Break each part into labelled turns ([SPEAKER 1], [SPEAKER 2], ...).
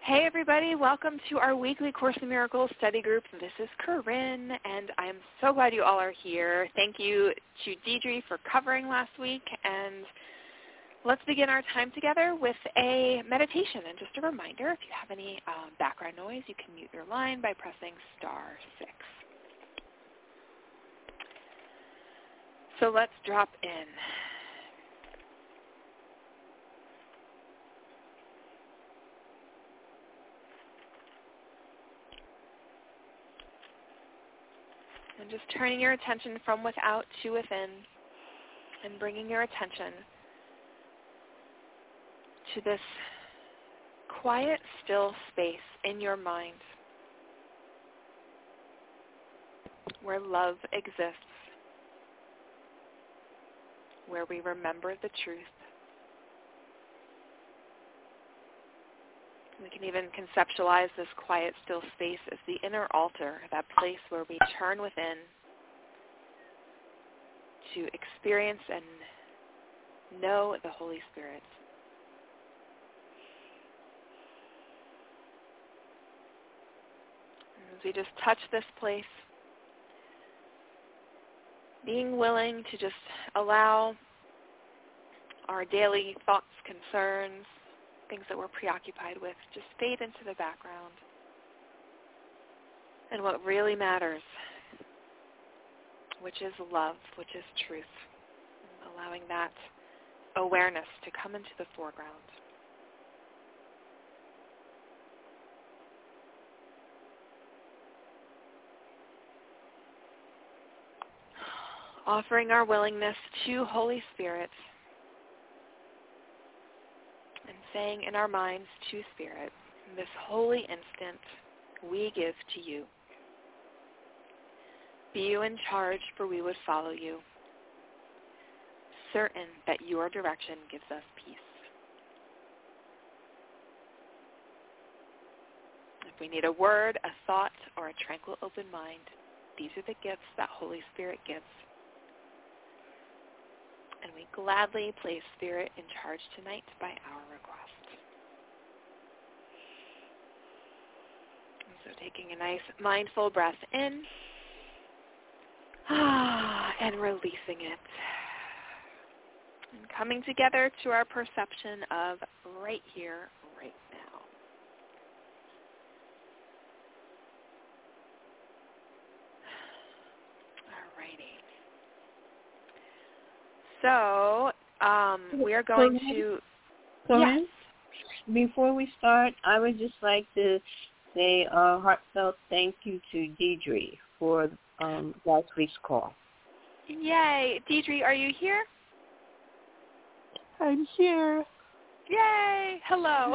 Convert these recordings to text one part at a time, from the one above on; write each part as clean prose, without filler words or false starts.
[SPEAKER 1] Hey everybody, welcome to our weekly Course in Miracles study group. This is Corinne, and I'm so glad you all are here. Thank you to Deidre for covering last week, and let's begin our time together with a meditation. And just a reminder, if you have any background noise, you can mute your line by pressing *6. So let's drop in. And just turning your attention from without to within and bringing your attention to this quiet, still space in your mind where love exists, where we remember the truth. We can even conceptualize this quiet, still space as the inner altar, that place where we turn within to experience and know the Holy Spirit. As we just touch this place, being willing to just allow our daily thoughts, concerns, things that we're preoccupied with, just fade into the background. And what really matters, which is love, which is truth, allowing that awareness to come into the foreground. Offering our willingness to Holy Spirit and saying in our minds to Spirit, this holy instant we give to you. Be you in charge, for we would follow you, certain that your direction gives us peace. If we need a word, a thought, or a tranquil open mind, these are the gifts that Holy Spirit gives. And we gladly place Spirit in charge tonight by our request. And so taking a nice mindful breath in and releasing it. And coming together to our perception of right here, right now. So we are going to...
[SPEAKER 2] Corinne,
[SPEAKER 1] yes.
[SPEAKER 2] Before we start, I would just like to say a heartfelt thank you to Deidre for last week's call.
[SPEAKER 1] Yay. Deidre, are you here?
[SPEAKER 3] I'm here.
[SPEAKER 1] Yay. Hello.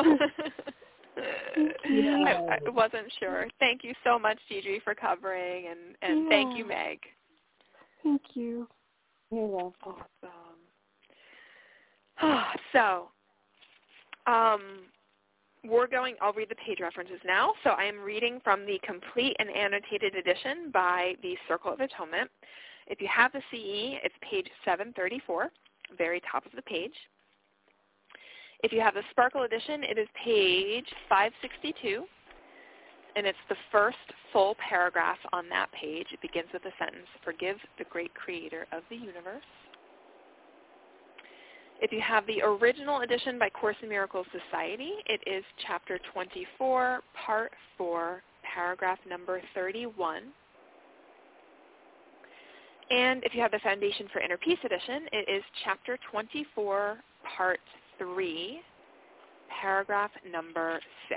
[SPEAKER 2] Yeah.
[SPEAKER 1] I wasn't sure. Thank you so much, Deidre, for covering, and thank you, Meg.
[SPEAKER 3] Thank you.
[SPEAKER 2] You're welcome.
[SPEAKER 1] Awesome. So, I'll read the page references now. So I am reading from the complete and annotated edition by the Circle of Atonement. If you have the CE, it's page 734, very top of the page. If you have the Sparkle edition, it is page 562, and it's the first full paragraph on that page. It begins with the sentence, "Forgive the great creator of the universe." If you have the original edition by Course in Miracles Society, it is chapter 24, part 4, paragraph number 31. And if you have the Foundation for Inner Peace edition, it is chapter 24, part 3, paragraph number 6.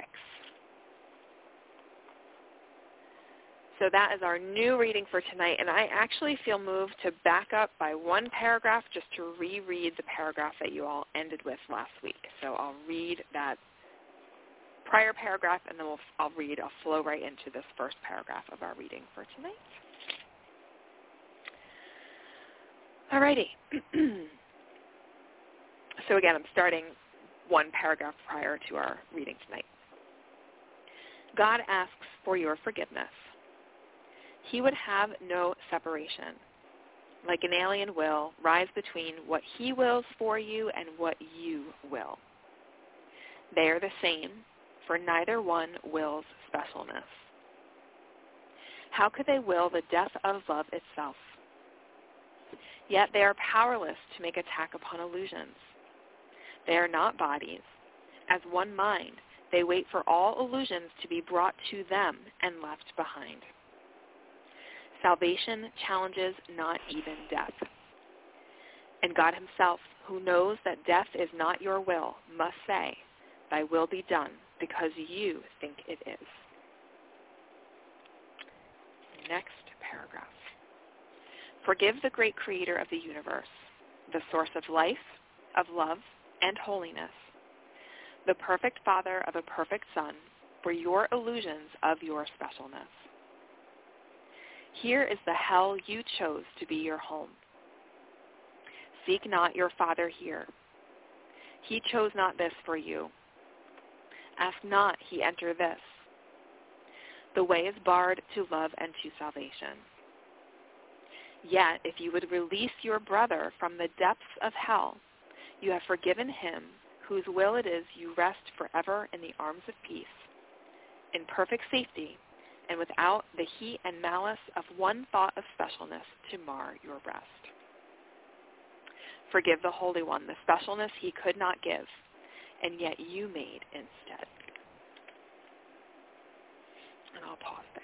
[SPEAKER 1] So that is our new reading for tonight, and I actually feel moved to back up by one paragraph just to reread the paragraph that you all ended with last week. So I'll read that prior paragraph, and then I'll flow right into this first paragraph of our reading for tonight. Alrighty. So again, I'm starting one paragraph prior to our reading tonight. God asks for your forgiveness. He would have no separation. Like an alien will, rise between what he wills for you and what you will. They are the same, for neither one wills specialness. How could they will the death of love itself? Yet they are powerless to make attack upon illusions. They are not bodies. As one mind, they wait for all illusions to be brought to them and left behind. Salvation challenges not even death. And God himself, who knows that death is not your will, must say, thy will be done, because you think it is. Next paragraph. Forgive the great creator of the universe, the source of life, of love, and holiness, the perfect Father of a perfect Son, for your illusions of your specialness. Here is the hell you chose to be your home. Seek not your Father here. He chose not this for you. Ask not he enter this. The way is barred to love and to salvation. Yet, if you would release your brother from the depths of hell, you have forgiven him whose will it is you rest forever in the arms of peace, in perfect safety, and without the heat and malice of one thought of specialness to mar your rest. Forgive the Holy One the specialness he could not give, and yet you made instead. And I'll pause there.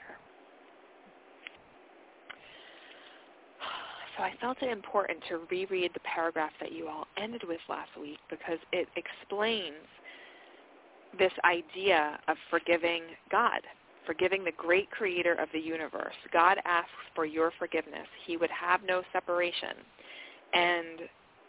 [SPEAKER 1] So I felt it important to reread the paragraph that you all ended with last week because it explains this idea of forgiving God, forgiving the great creator of the universe. God asks for your forgiveness. He would have no separation. And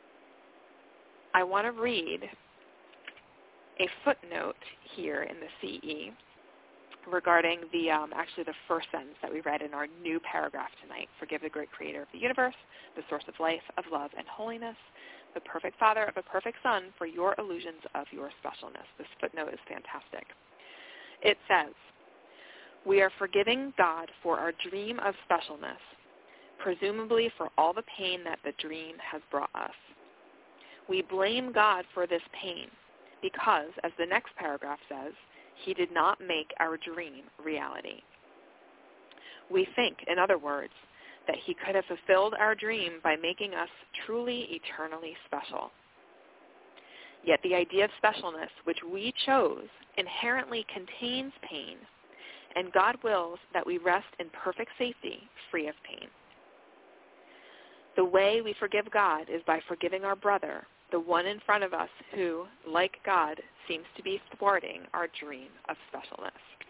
[SPEAKER 1] I want to read a footnote here in the CE regarding the actually the first sentence that we read in our new paragraph tonight. Forgive the great creator of the universe, the source of life, of love, and holiness, the perfect Father of a perfect Son, for your illusions of your specialness. This footnote is fantastic. It says, we are forgiving God for our dream of specialness, presumably for all the pain that the dream has brought us. We blame God for this pain because, as the next paragraph says, he did not make our dream reality. We think, in other words, that he could have fulfilled our dream by making us truly eternally special. Yet the idea of specialness, which we chose, inherently contains pain, and God wills that we rest in perfect safety, free of pain. The way we forgive God is by forgiving our brother, the one in front of us who, like God, seems to be thwarting our dream of specialness.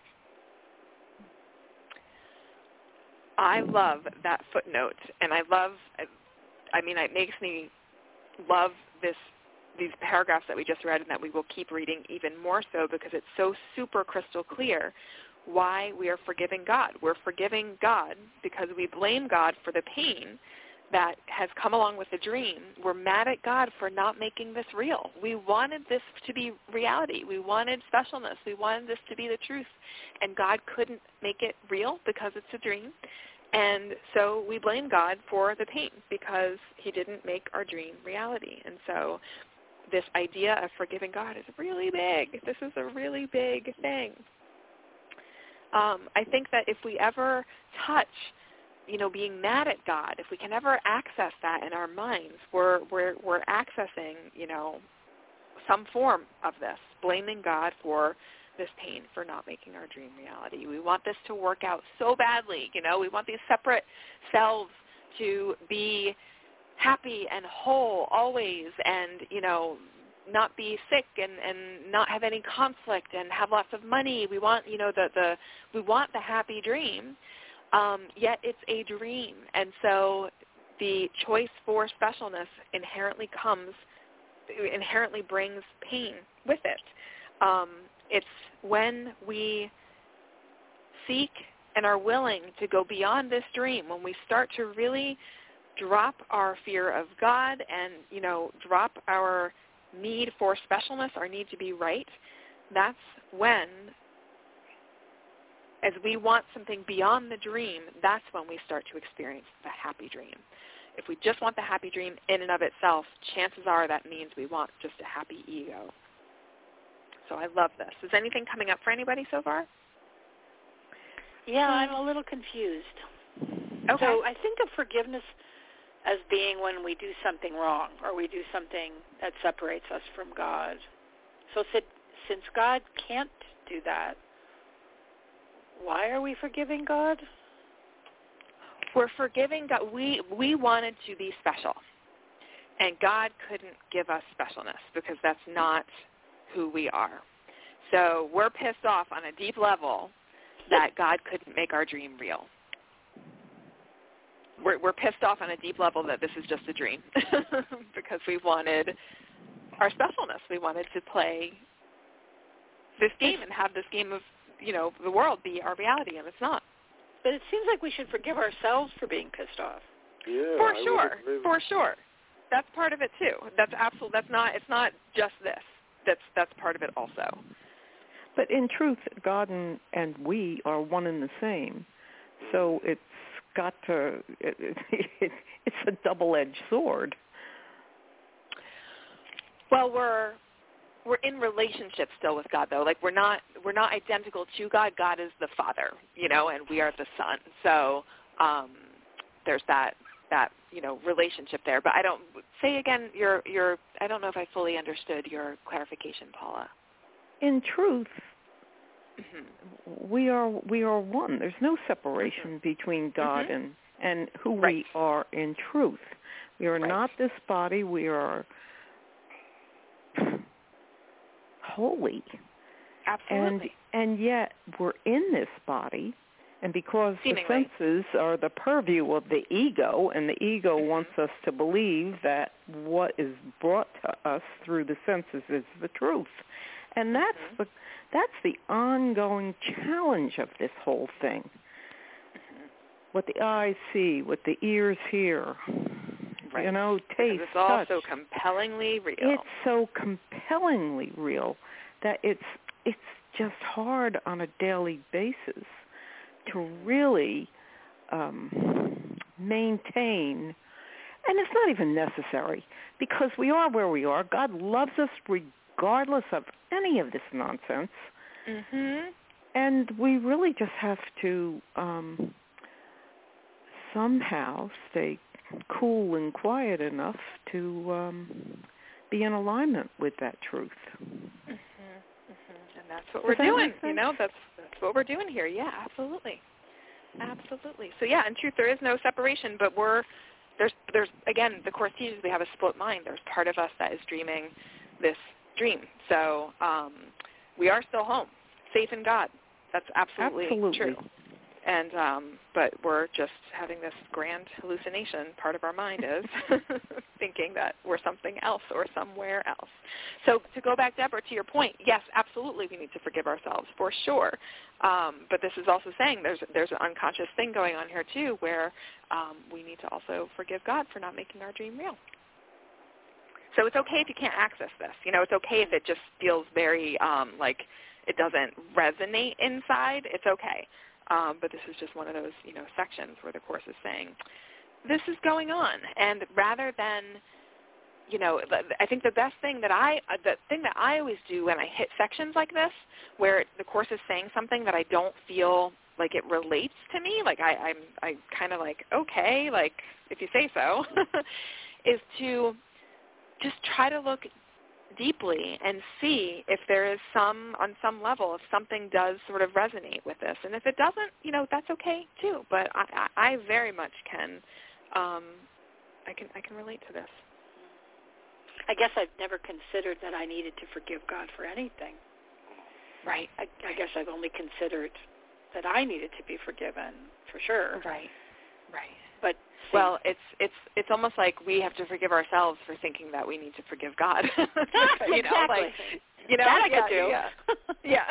[SPEAKER 1] I love that footnote, and it makes me love these paragraphs that we just read and that we will keep reading even more so because it's so super crystal clear why we are forgiving God. We're forgiving God because we blame God for the pain that has come along with the dream. We're mad at God for not making this real. We wanted this to be reality. We wanted specialness. We wanted this to be the truth. And God couldn't make it real because it's a dream. And so we blame God for the pain because he didn't make our dream reality. And so this idea of forgiving God is really big. This is a really big thing. I think that if we ever touch being mad at God, if we can ever access that in our minds, we're accessing, some form of this, blaming God for this pain, for not making our dream reality. We want this to work out so badly, we want these separate selves to be happy and whole always and, not be sick and not have any conflict and have lots of money. We want, we want the happy dream. Yet it's a dream. And so the choice for specialness inherently brings pain with it. It's when we seek and are willing to go beyond this dream, when we start to really drop our fear of God and, drop our need for specialness, our need to be right, that's when, as we want something beyond the dream, that's when we start to experience the happy dream. If we just want the happy dream in and of itself, chances are that means we want just a happy ego. So I love this. Is anything coming up for anybody so far?
[SPEAKER 4] Yeah, I'm a little confused.
[SPEAKER 1] Okay.
[SPEAKER 4] So I think of forgiveness as being when we do something wrong or we do something that separates us from God. So since God can't do that, why are we forgiving God?
[SPEAKER 1] We're forgiving God. We wanted to be special, and God couldn't give us specialness because that's not who we are. So we're pissed off on a deep level that God couldn't make our dream real. We're pissed off on a deep level that this is just a dream because we wanted our specialness. We wanted to play this game and have this game of, the world be our reality, and it's not.
[SPEAKER 4] But it seems like we should forgive ourselves for being pissed off.
[SPEAKER 5] Yeah,
[SPEAKER 1] for sure. That's part of it too. That's absolute. That's not. It's not just this. That's part of it also.
[SPEAKER 6] But in truth, God and we are one and the same. So it's got to. It's a double-edged sword.
[SPEAKER 1] Well, we're in relationship still with God, though. Like we're not identical to God. God is the Father, and we are the Son. So there's that relationship there. But I don't say again. I don't know if I fully understood your clarification, Paula.
[SPEAKER 6] In truth, we are one. There's no separation between God and who we are in truth. We are not this body. We are holy.
[SPEAKER 1] Absolutely.
[SPEAKER 6] And yet we're in this body, and because
[SPEAKER 1] Seemingly.
[SPEAKER 6] the senses are the purview of the ego, and the ego wants us to believe that what is brought to us through the senses is the truth. And that's the ongoing challenge of this whole thing. What the eyes see, what the ears hear, taste,
[SPEAKER 1] it's all
[SPEAKER 6] touch.
[SPEAKER 1] so compellingly real.
[SPEAKER 6] It's so compellingly real that it's just hard on a daily basis to really maintain, and it's not even necessary because we are where we are. God loves us regardless of any of this nonsense, and we really just have to somehow stay cool and quiet enough to be in alignment with that truth.
[SPEAKER 1] And that's what we're doing. That's what we're doing here. Yeah, absolutely. So yeah, in truth, there is no separation, but there's again, the Course teaches we have a split mind. There's part of us that is dreaming this dream. So we are still home, safe in God. That's absolutely true. And but we're just having this grand hallucination. Part of our mind is thinking that we're something else or somewhere else. So to go back, Deborah, to your point, yes, absolutely, we need to forgive ourselves for sure. But this is also saying there's an unconscious thing going on here too, where we need to also forgive God for not making our dream real. So it's okay if you can't access this. It's okay if it just feels very like it doesn't resonate inside. It's okay. But this is just one of those, sections where the Course is saying, this is going on. And rather than, I think the thing that I always do when I hit sections like this, where the Course is saying something that I don't feel like it relates to me, like I kind of like, okay, like if you say so, is to just try to look deeply and see if there is on some level, if something does sort of resonate with this. And if it doesn't, that's okay too. But I very much can, I can relate to this.
[SPEAKER 4] I guess I've never considered that I needed to forgive God for anything.
[SPEAKER 1] Right.
[SPEAKER 4] I guess I've only considered that I needed to be forgiven for sure.
[SPEAKER 1] Right.
[SPEAKER 4] But
[SPEAKER 1] well, it's almost like we have to forgive ourselves for thinking that we need to forgive God.
[SPEAKER 4] Exactly. That I could do.
[SPEAKER 1] Yeah.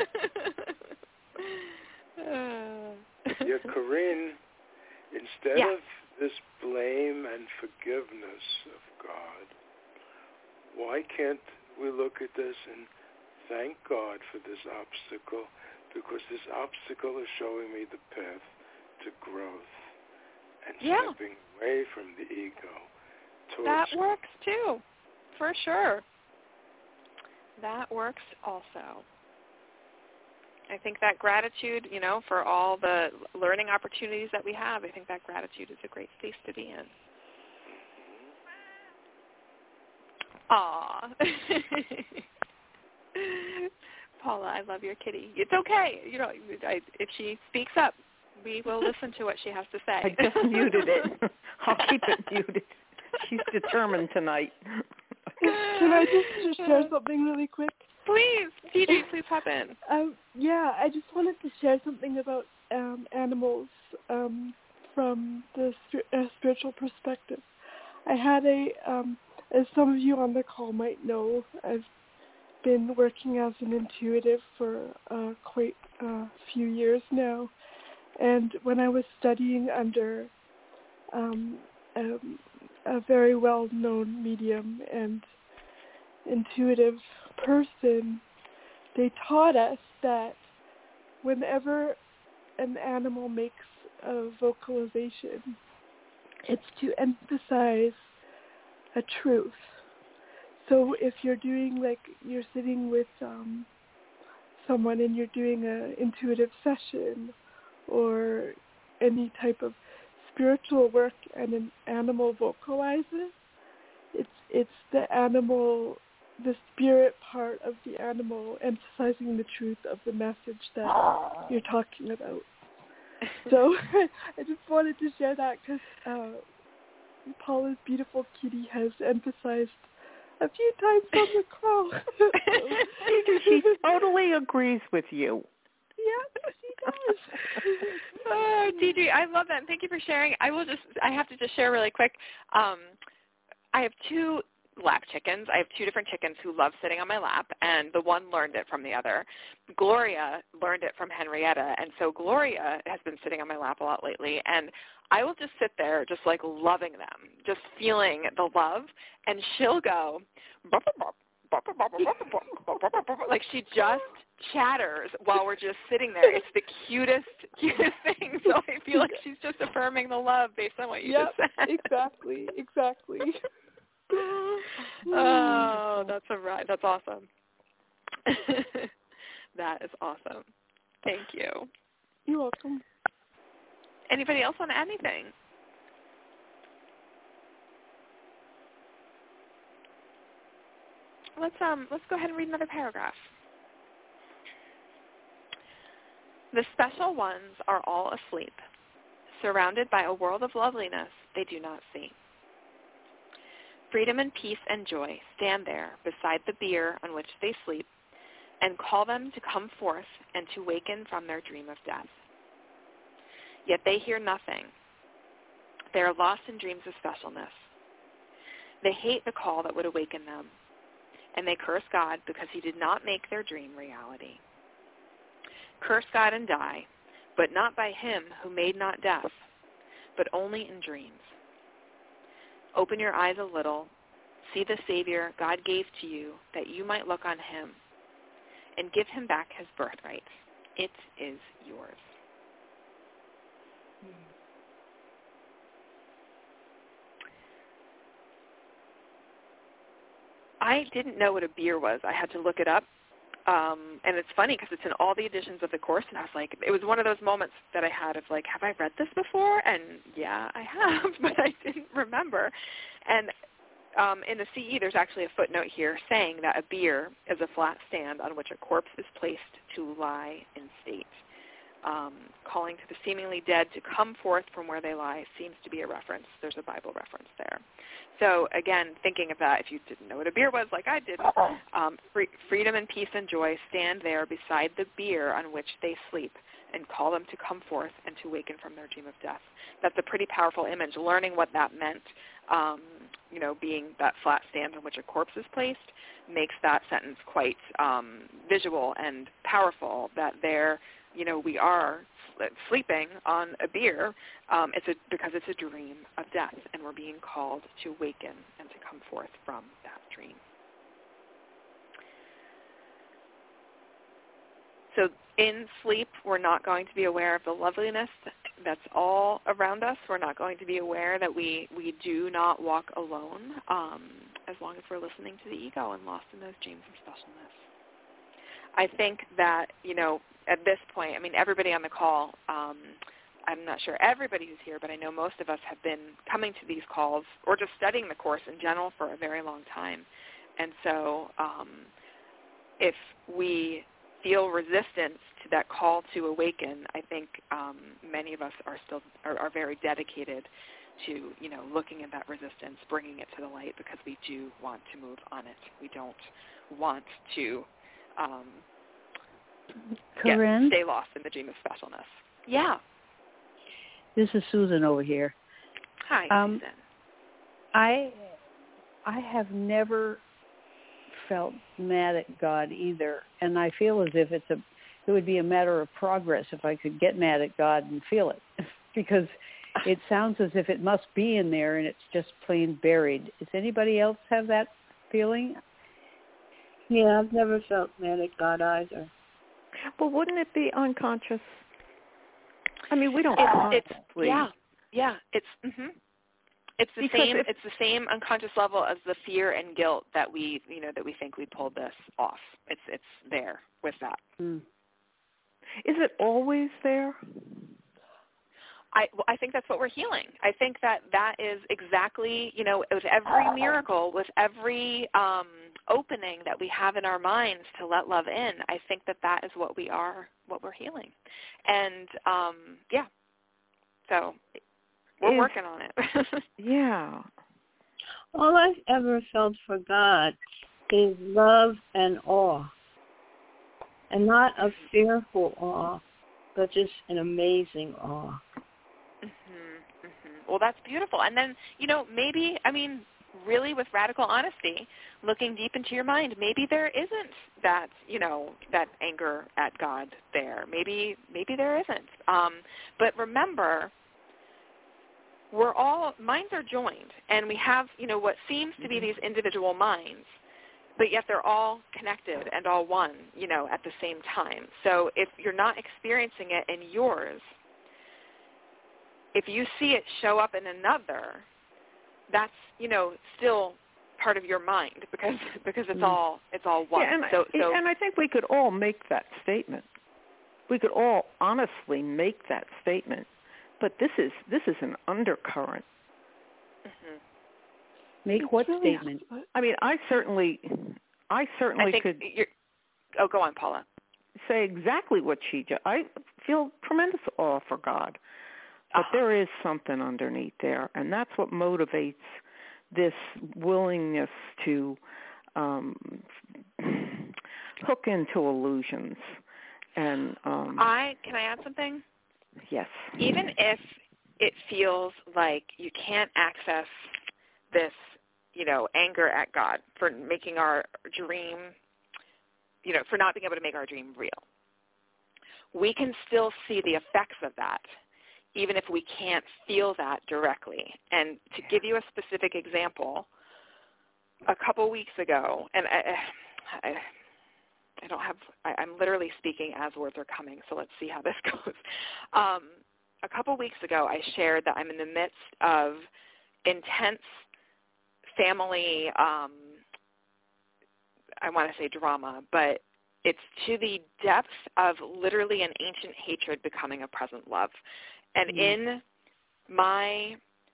[SPEAKER 5] Corinne, instead of this blame and forgiveness of God, why can't we look at this and thank God for this obstacle? Because this obstacle is showing me the path to growth. And stepping away from the ego towards
[SPEAKER 1] that works too, for sure. That works also. I think that gratitude, for all the learning opportunities that we have, I think that gratitude is a great space to be in. Aw. Paula, I love your kitty. It's okay. If she speaks up, we will listen to what she has to say.
[SPEAKER 6] I just muted it. I'll keep it muted. She's determined tonight.
[SPEAKER 3] Can I just share something really quick?
[SPEAKER 1] Please, Gigi, please hop in.
[SPEAKER 3] I just wanted to share something about animals from the spiritual perspective. I had as some of you on the call might know, I've been working as an intuitive for quite a few years now. And when I was studying under a very well-known medium and intuitive person, they taught us that whenever an animal makes a vocalization, it's to emphasize a truth. So if you're doing, you're sitting with someone and you're doing an intuitive session or any type of spiritual work and an animal vocalizes, it's the animal, the spirit part of the animal emphasizing the truth of the message that you're talking about. So I just wanted to share that because Paula's beautiful kitty has emphasized a few times on the call.
[SPEAKER 6] She totally agrees with you.
[SPEAKER 3] Yeah, she does.
[SPEAKER 1] Oh, Deidre, I love that. And thank you for sharing. I have to just share really quick. I have two lap chickens. I have two different chickens who love sitting on my lap, and the one learned it from the other. Gloria learned it from Henrietta, and so Gloria has been sitting on my lap a lot lately, and I will just sit there just loving them, just feeling the love, and she'll go, like she just chatters while we're just sitting there. It's the cutest thing. So I feel like she's just affirming the love based on what you just said.
[SPEAKER 3] Exactly.
[SPEAKER 1] Oh, that's That's awesome. That is awesome. Thank you.
[SPEAKER 3] You're welcome.
[SPEAKER 1] Anybody else want to add anything? Let's go ahead and read another paragraph. The special ones are all asleep, surrounded by a world of loveliness they do not see. Freedom and peace and joy stand there beside the bier on which they sleep and call them to come forth and to waken from their dream of death. Yet they hear nothing. They are lost in dreams of specialness. They hate the call that would awaken them, and they curse God because he did not make their dream reality. Curse God and die, but not by him who made not death, but only in dreams. Open your eyes a little, see the Savior God gave to you, that you might look on him, and give him back his birthright. It is yours. I didn't know what a bier was. I had to look it up. And it's funny because it's in all the editions of the Course, and I was like, it was one of those moments that I had of like, have I read this before? And yeah, I have, but I didn't remember. And in the CE, there's actually a footnote here saying that a bier is a flat stand on which a corpse is placed to lie in state. Calling to the seemingly dead to come forth from where they lie seems to be a reference. There's a Bible reference there. So again, thinking of that, if you didn't know what a bier was like I didn't, freedom and peace and joy stand there beside the bier on which they sleep and call them to come forth and to waken from their dream of death. That's a pretty powerful image. Learning what that meant, being that flat stand on which a corpse is placed, makes that sentence quite visual and powerful, that there, we are sleeping on a bier because it's a dream of death, and we're being called to waken and to come forth from that dream. So in sleep, we're not going to be aware of the loveliness that's all around us. We're not going to be aware that we do not walk alone as long as we're listening to the ego and lost in those dreams of specialness. I think that, at this point, everybody on the call, I'm not sure everybody who's here, but I know most of us have been coming to these calls or just studying the Course in general for a very long time. And so if we feel resistance to that call to awaken, I think many of us are very dedicated to, looking at that resistance, bringing it to the light, because we do want to move on it. We don't want to stay lost in the dream of specialness. Yeah.
[SPEAKER 7] This is Susan over here.
[SPEAKER 1] Hi, Susan.
[SPEAKER 7] I have never felt mad at God either, and I feel as if it would be a matter of progress if I could get mad at God and feel it, because it sounds as if it must be in there and it's just plain buried. Does anybody else have that feeling?
[SPEAKER 2] Yeah, I've never felt mad at God either.
[SPEAKER 6] Well, wouldn't it be unconscious? We don't.
[SPEAKER 1] Yeah. It's It's the same. It's the same unconscious level as the fear and guilt that we think we pulled this off. It's there with that.
[SPEAKER 6] Mm. Is it always there?
[SPEAKER 1] I think that's what we're healing. I think that is exactly, with every miracle, with every opening that we have in our minds to let love in, I think that is what we're healing. And, so we're working on it.
[SPEAKER 6] Yeah.
[SPEAKER 2] All I've ever felt for God is love and awe. And not a fearful awe, but just an amazing awe.
[SPEAKER 1] Well, that's beautiful. And then, maybe, really with radical honesty, looking deep into your mind, maybe there isn't that, that anger at God there. Maybe there isn't. But remember, we're all, minds are joined, and we have, what seems to be these individual minds, but yet they're all connected and all one, at the same time. So if you're not experiencing it in yours, if you see it show up in another, that's, still part of your mind because it's all one.
[SPEAKER 6] Yeah, and I think we could all make that statement. We could all honestly make that statement. But this is an undercurrent.
[SPEAKER 1] Mm-hmm.
[SPEAKER 7] Make what statement?
[SPEAKER 6] I certainly could.
[SPEAKER 1] Go on, Paula.
[SPEAKER 6] Say exactly what she just. I feel tremendous awe for God, but there is something underneath there, and that's what motivates this willingness to hook into illusions. And
[SPEAKER 1] can I add something?
[SPEAKER 6] Yes.
[SPEAKER 1] Even if it feels like you can't access this, anger at God for making our dream, for not being able to make our dream real, we can still see the effects of that, even if we can't feel that directly. And to give you a specific example, a couple weeks ago, and I'm literally speaking as words are coming, so let's see how this goes. A couple weeks ago, I shared that I'm in the midst of intense family, I want to say drama, but it's to the depth of literally an ancient hatred becoming a present love. And in my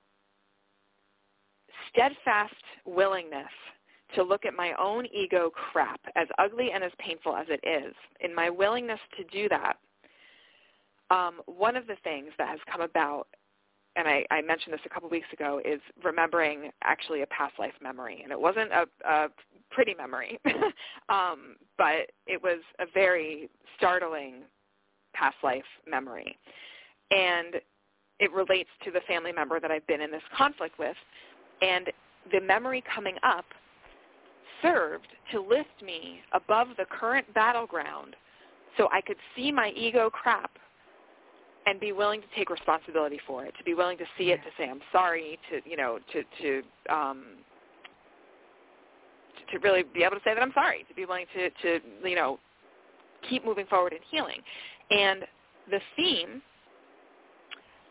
[SPEAKER 1] steadfast willingness to look at my own ego crap, as ugly and as painful as it is, in my willingness to do that, one of the things that has come about, and I mentioned this a couple weeks ago, is remembering actually a past life memory. And it wasn't a pretty memory, but it was a very startling past life memory. And it relates to the family member that I've been in this conflict with. And the memory coming up served to lift me above the current battleground so I could see my ego crap and be willing to take responsibility for it, to be willing to see it, to say I'm sorry, to really be able to say that I'm sorry, to be willing to keep moving forward and healing. And the theme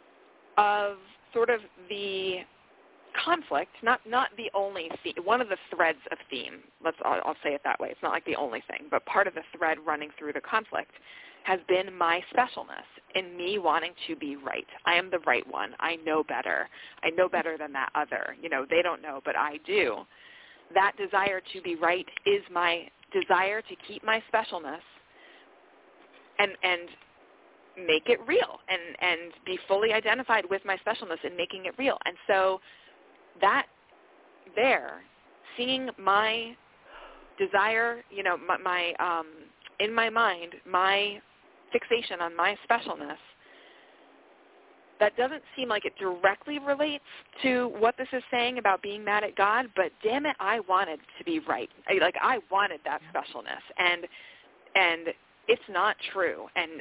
[SPEAKER 1] of sort of the conflict, not the only theme, one of the threads of theme. I'll say it that way. It's not like the only thing, but part of the thread running through the conflict has been my specialness in me wanting to be right. I am the right one. I know better. I know better than that other. They don't know, but I do. That desire to be right is my desire to keep my specialness and make it real and be fully identified with my specialness and making it real. And so that there, seeing my desire, my in my mind, my fixation on my specialness, that doesn't seem like it directly relates to what this is saying about being mad at God, but damn it, I wanted to be right. I wanted that specialness, and it's not true. And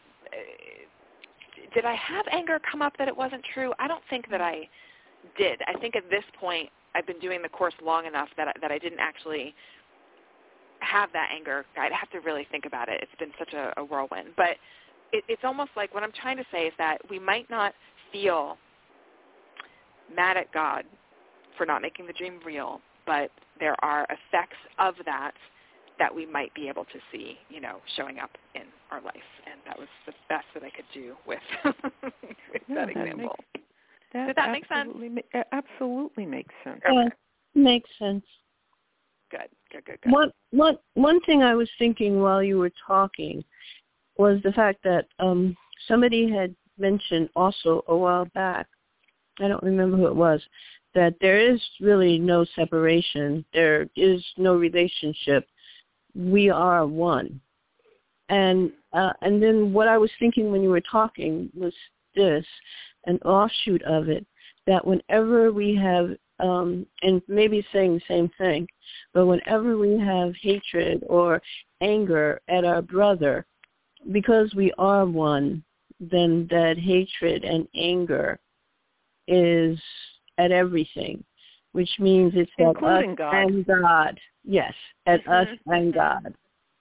[SPEAKER 1] did I have anger come up that it wasn't true? I don't think that I did. I think at this point I've been doing the course long enough that I didn't actually have that anger. I'd have to really think about it. It's been such a whirlwind. But it's almost like what I'm trying to say is that we might not feel mad at God for not making the dream real, but there are effects of that we might be able to see, showing up in our life. And that was the best that I could do with, that example. Did that make sense?
[SPEAKER 6] Absolutely makes sense.
[SPEAKER 2] Okay. Makes sense.
[SPEAKER 1] Good.
[SPEAKER 2] One thing I was thinking while you were talking was the fact that somebody had mentioned also a while back, I don't remember who it was, that there is really no separation. There is no relationship. We are one. And then what I was thinking when you were talking was this, an offshoot of it, that whenever we have, and maybe saying the same thing, but whenever we have hatred or anger at our brother, because we are one, then that hatred and anger is at everything, which means it's at us and God. Yes, at us and God.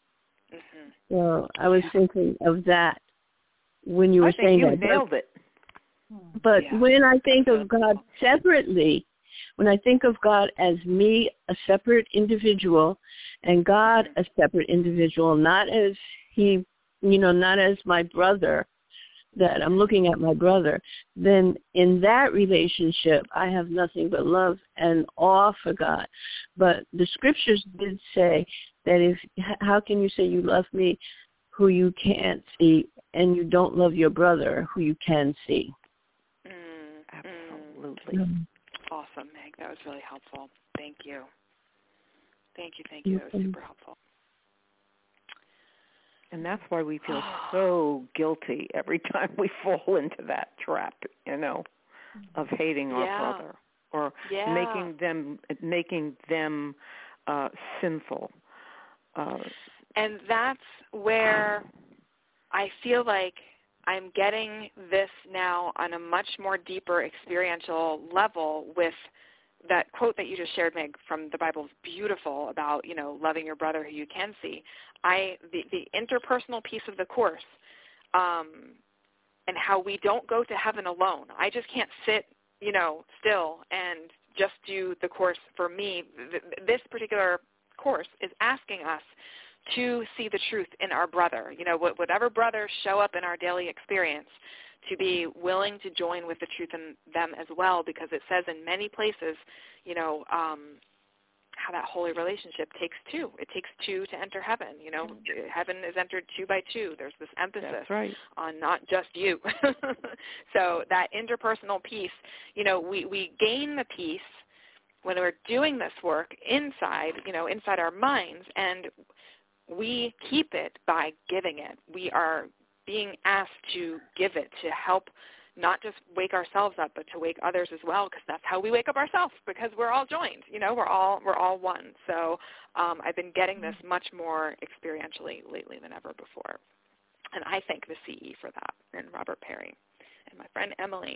[SPEAKER 2] So I was thinking of that when you were saying that.
[SPEAKER 6] I think you nailed it.
[SPEAKER 2] But when I think of God separately, when I think of God as me, a separate individual, and God a separate individual, not as he, not as my brother, that I'm looking at my brother, then in that relationship, I have nothing but love and awe for God. But the scriptures did say that how can you say you love me who you can't see, and you don't love your brother who you can see?
[SPEAKER 6] Absolutely.
[SPEAKER 1] Awesome, Meg. That was really helpful. Thank you. Thank you. That was super helpful.
[SPEAKER 6] And that's why we feel so guilty every time we fall into that trap, of hating our brother or making them sinful.
[SPEAKER 1] And that's where I feel like I'm getting this now on a much more deeper experiential level with that quote that you just shared, Meg, from the Bible is beautiful about, loving your brother who you can see. The interpersonal piece of the course and how we don't go to heaven alone. I just can't sit, still and just do the course for me. This particular course is asking us to see the truth in our brother, whatever brothers show up in our daily experience, to be willing to join with the truth in them as well, because it says in many places, how that holy relationship takes two. It takes two to enter heaven. Heaven is entered two by two. There's this emphasis on not just you. So that interpersonal piece, we gain the peace when we're doing this work inside our minds, and we keep it by giving it. We are being asked to give it, to help not just wake ourselves up, but to wake others as well, because that's how we wake up ourselves, because we're all joined. We're all one. So I've been getting this much more experientially lately than ever before. And I thank the CE for that, and Robert Perry, and my friend Emily.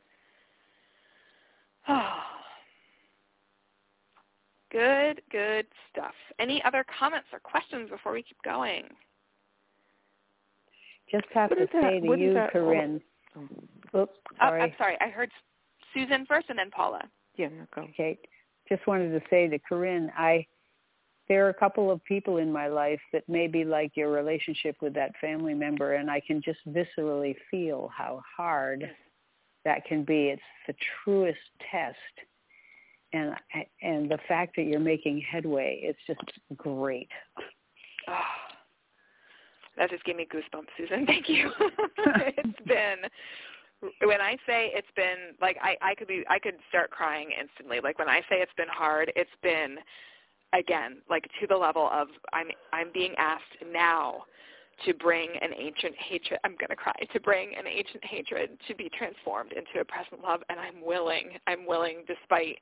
[SPEAKER 1] Good stuff. Any other comments or questions before we keep going?
[SPEAKER 7] Just have to say to you, Corinne, Oops, sorry.
[SPEAKER 1] I'm sorry. I heard Susan first and then Paula.
[SPEAKER 6] Yeah, no, go.
[SPEAKER 7] Okay. Just wanted to say to Corinne, there are a couple of people in my life that may be like your relationship with that family member, and I can just viscerally feel how hard that can be. It's the truest test. And the fact that you're making headway, it's just great.
[SPEAKER 1] Oh, that just gave me goosebumps, Susan. Thank you. It's been, when I say it's been, like, I could start crying instantly. Like, when I say it's been hard, it's been, again, like, to the level of I'm being asked now to bring an ancient hatred, I'm going to cry, to bring an ancient hatred to be transformed into a present love, and I'm willing despite,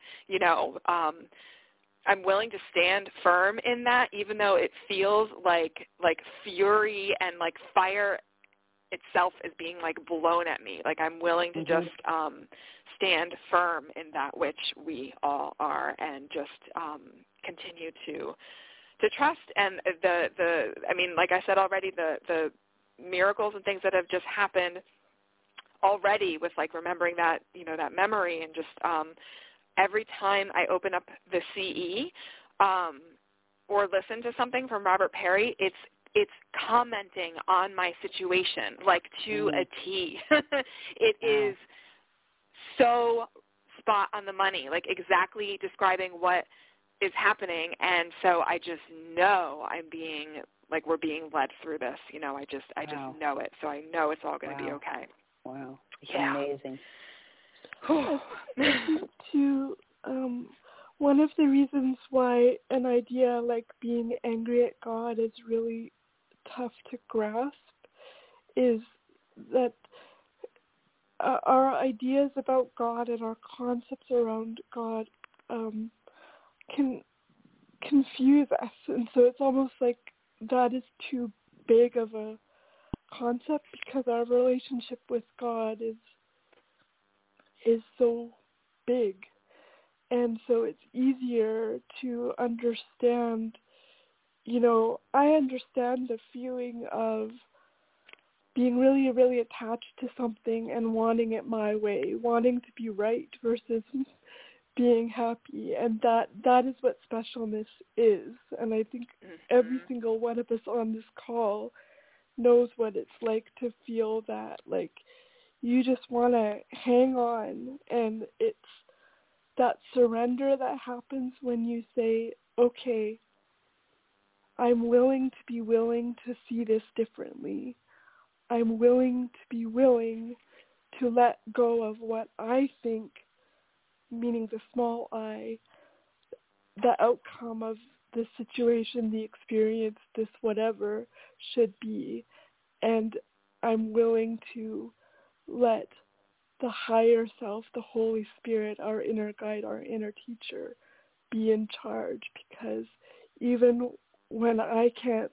[SPEAKER 1] I'm willing to stand firm in that, even though it feels like fury and like fire itself is being like blown at me. Like, I'm willing to just stand firm in that which we all are, and just continue to trust. And I mean, like I said already, the miracles and things that have just happened already with like remembering that, that memory, and just every time I open up the CE or listen to something from Robert Perry, it's commenting on my situation, like to a T. It is so spot on the money, like exactly describing what is happening. And so I just know we're being led through this. I just know it. So I know it's all going to be okay.
[SPEAKER 7] Wow. It's amazing.
[SPEAKER 3] One of the reasons why an idea like being angry at God is really tough to grasp is that our ideas about God and our concepts around God can confuse us, and so it's almost like that is too big of a concept, because our relationship with God is so big, and so it's easier to understand. I understand the feeling of being really, really attached to something and wanting it my way, wanting to be right versus being happy, and that is what specialness is. And I think every single one of us on this call knows what it's like to feel that, like, you just want to hang on, and it's that surrender that happens when you say, okay, I'm willing to be willing to see this differently. I'm willing to be willing to let go of what I think, meaning the small I, the outcome of the situation, the experience, this whatever should be. And I'm willing to let the higher self, the Holy Spirit, our inner guide, our inner teacher, be in charge, because even when I can't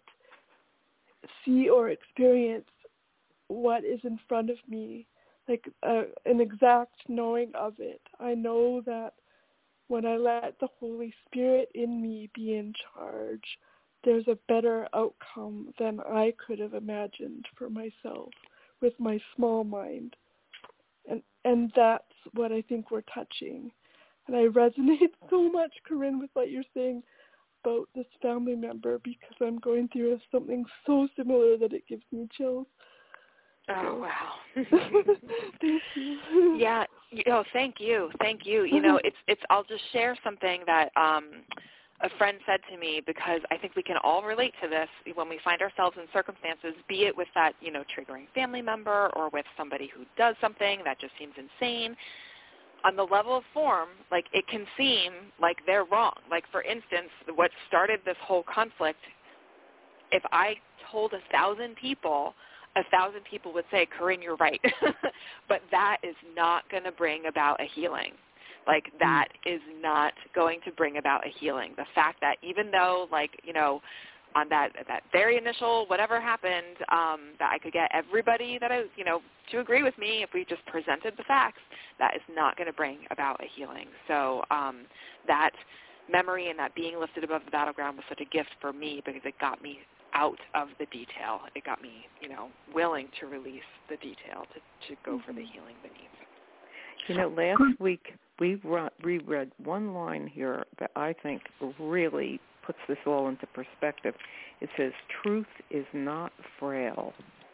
[SPEAKER 3] see or experience what is in front of me, like an exact knowing of it, I know that when I let the Holy Spirit in me be in charge, there's a better outcome than I could have imagined for myself with my small mind. And that's what I think we're touching. And I resonate so much, Corinne, with what you're saying about this family member, because I'm going through something so similar that it gives me chills.
[SPEAKER 1] Oh, wow.
[SPEAKER 3] Thank you.
[SPEAKER 1] Yeah. Thank you. I'll just share something that a friend said to me, because I think we can all relate to this when we find ourselves in circumstances, be it with that, triggering family member, or with somebody who does something that just seems insane. On the level of form, like, it can seem like they're wrong. Like, for instance, what started this whole conflict, if I told 1,000 people, 1,000 people would say, Corinne, you're right. But that is not going to bring about a healing. Like, that is not going to bring about a healing. The fact that even though, on that very initial whatever happened, that I could get everybody that to agree with me if we just presented the facts, that is not going to bring about a healing. So that memory and that being lifted above the battleground was such a gift for me, because it got me out of the detail. It got me, willing to release the detail to go for the healing beneath.
[SPEAKER 6] Last week we reread one line here that I think really puts this all into perspective. It says, "Truth is not frail."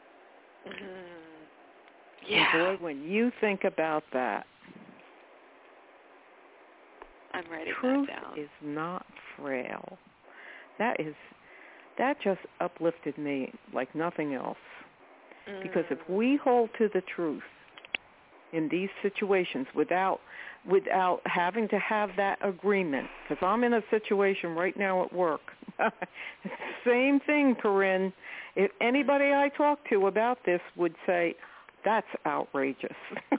[SPEAKER 1] Yeah.
[SPEAKER 6] And boy, when you think about that,
[SPEAKER 1] I'm writing
[SPEAKER 6] truth
[SPEAKER 1] that down.
[SPEAKER 6] is not frail. That just uplifted me like nothing else. Because if we hold to the truth in these situations without having to have that agreement, because I'm in a situation right now at work. Same thing, Corinne. If anybody I talk to about this would say, that's outrageous.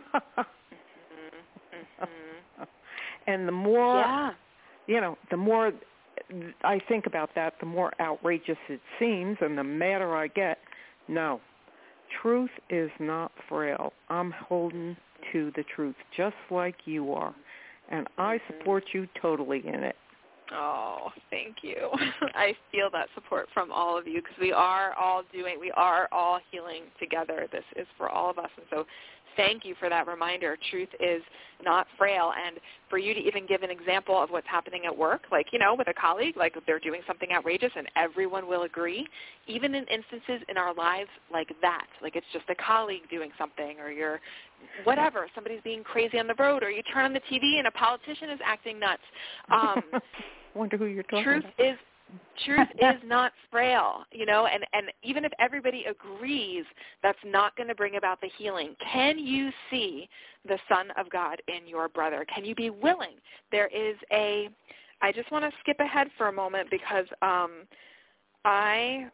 [SPEAKER 6] And the more, the more I think about that, the more outrageous it seems, and the madder I get. No, truth is not frail. I'm holding to the truth just like you are, and I support you totally in it.
[SPEAKER 1] Oh, thank you. I feel that support from all of you, because we are all healing together. This is for all of us, and so thank you for that reminder. Truth is not frail, and for you to even give an example of what's happening at work, like, with a colleague, like if they're doing something outrageous and everyone will agree, even in instances in our lives like that, like it's just a colleague doing something, or you're whatever, somebody's being crazy on the road, or you turn on the TV and a politician is acting nuts.
[SPEAKER 6] Wonder who you're talking
[SPEAKER 1] about. Truth is not frail, and even if everybody agrees, that's not going to bring about the healing. Can you see the Son of God in your brother? Can you be willing? I just want to skip ahead for a moment, because I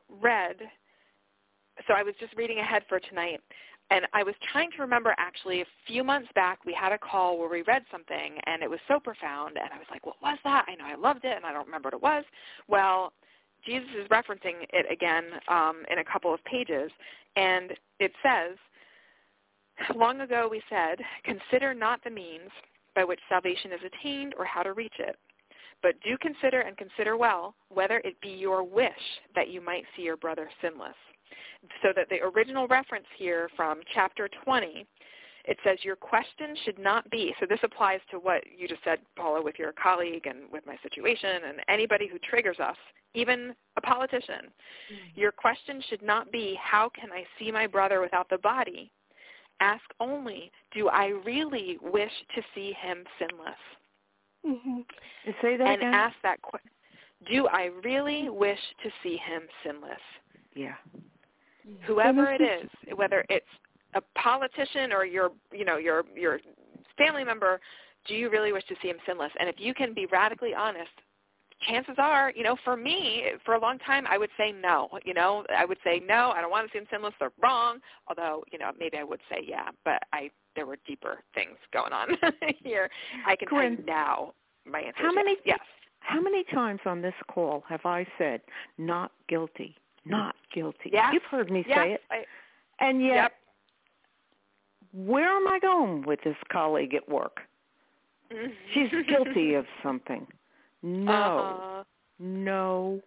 [SPEAKER 1] was just reading ahead for tonight, and I was trying to remember, actually, a few months back we had a call where we read something, and it was so profound, and I was like, what was that? I know I loved it, and I don't remember what it was. Well, Jesus is referencing it again in a couple of pages, and it says, long ago we said, consider not the means by which salvation is attained or how to reach it, but do consider, and consider well, whether it be your wish that you might see your brother sinless. So that the original reference here from chapter 20, it says your question should not be, so this applies to what you just said, Paula, with your colleague and with my situation and anybody who triggers us, even a politician. Your question should not be, how can I see my brother without the body? Ask only, do I really wish to see him sinless?
[SPEAKER 6] Say that again.
[SPEAKER 1] And ask that question, do I really wish to see him sinless?
[SPEAKER 6] Yeah.
[SPEAKER 1] Whoever it is, whether it's a politician or your family member, do you really wish to see him sinless? And if you can be radically honest, chances are, for me, for a long time, I would say no. I would say no, I don't want to see him sinless. They're wrong. Although, maybe I would say yeah, but there were deeper things going on here. I can tell you now my answer is yes.
[SPEAKER 6] How many times on this call have I said, not guilty? Not guilty.
[SPEAKER 1] Yes.
[SPEAKER 6] You've heard me say it. And yet, where am I going with this colleague at work? She's guilty of something. No, no,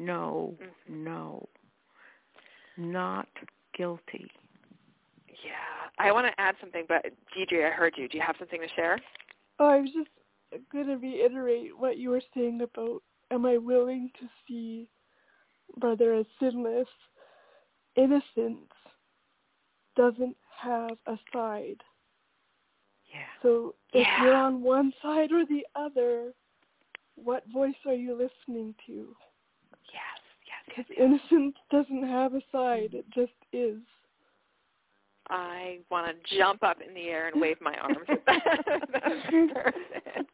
[SPEAKER 6] not guilty.
[SPEAKER 1] Yeah. I want to add something, but Deidre, I heard you. Do you have something to share?
[SPEAKER 3] Oh, I was just going to reiterate what you were saying about, am I willing to see brother as sinless? Innocence doesn't have a side.
[SPEAKER 6] Yeah.
[SPEAKER 3] So if you're on one side or the other, what voice are you listening to?
[SPEAKER 1] Yes.
[SPEAKER 3] Because innocence doesn't have a side. It just is.
[SPEAKER 1] I want to jump up in the air and wave my arms at that. That's perfect.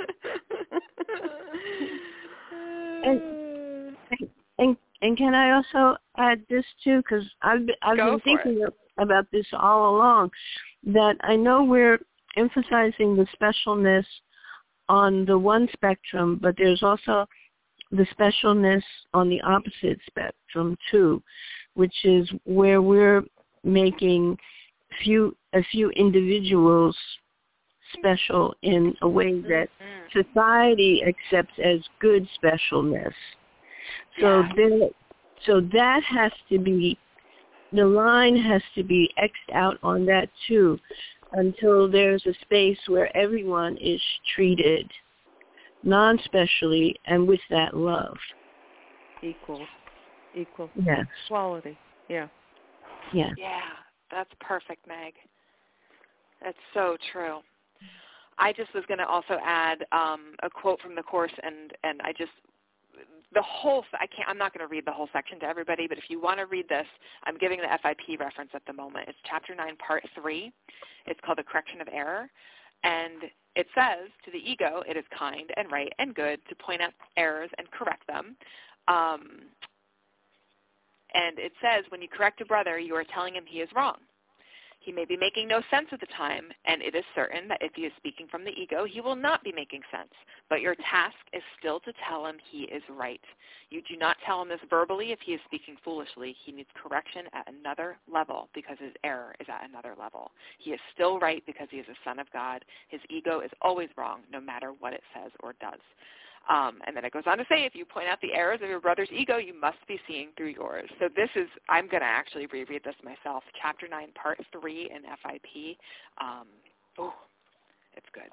[SPEAKER 2] And can I also add this too? Because I've been thinking about this all along. That I know we're emphasizing the specialness on the one spectrum, but there's also the specialness on the opposite spectrum too, which is where we're making a few individuals special in a way that society accepts as good specialness. So So that has to be, the line has to be X'd out on that too, until there's a space where everyone is treated non-specially and with that love.
[SPEAKER 6] Equal.
[SPEAKER 2] Yes.
[SPEAKER 6] Quality. Yeah.
[SPEAKER 2] Yeah.
[SPEAKER 1] Yeah, that's perfect, Meg. That's so true. I just was going to also add a quote from the Course, and I just, I'm not going to read the whole section to everybody, but if you want to read this, I'm giving the FIP reference at the moment. It's Chapter 9, Part 3. It's called The Correction of Error. And it says, to the ego, it is kind and right and good to point out errors and correct them. And it says, when you correct a brother, you are telling him he is wrong. He may be making no sense at the time, and it is certain that if he is speaking from the ego, he will not be making sense. But your task is still to tell him he is right. You do not tell him this verbally if he is speaking foolishly. He needs correction at another level because his error is at another level. He is still right because he is a son of God. His ego is always wrong, no matter what it says or does. And then it goes on to say, if you point out the errors of your brother's ego, you must be seeing through yours. So this is, I'm going to actually reread this myself, Chapter 9, Part 3 in FIP. It's good.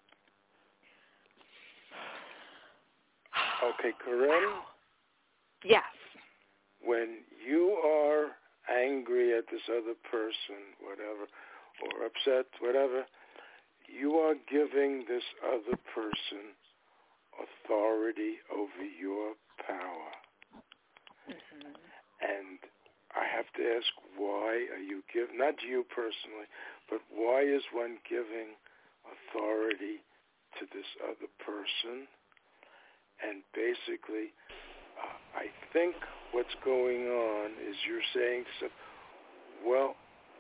[SPEAKER 5] Okay, Corinne?
[SPEAKER 1] Wow. Yes.
[SPEAKER 5] When you are angry at this other person, whatever, or upset, whatever, you are giving this other person authority over your power.
[SPEAKER 1] Mm-hmm.
[SPEAKER 5] And I have to ask, why are you giving, not you personally, but why is one giving authority to this other person? And basically, I think what's going on is you're saying, well,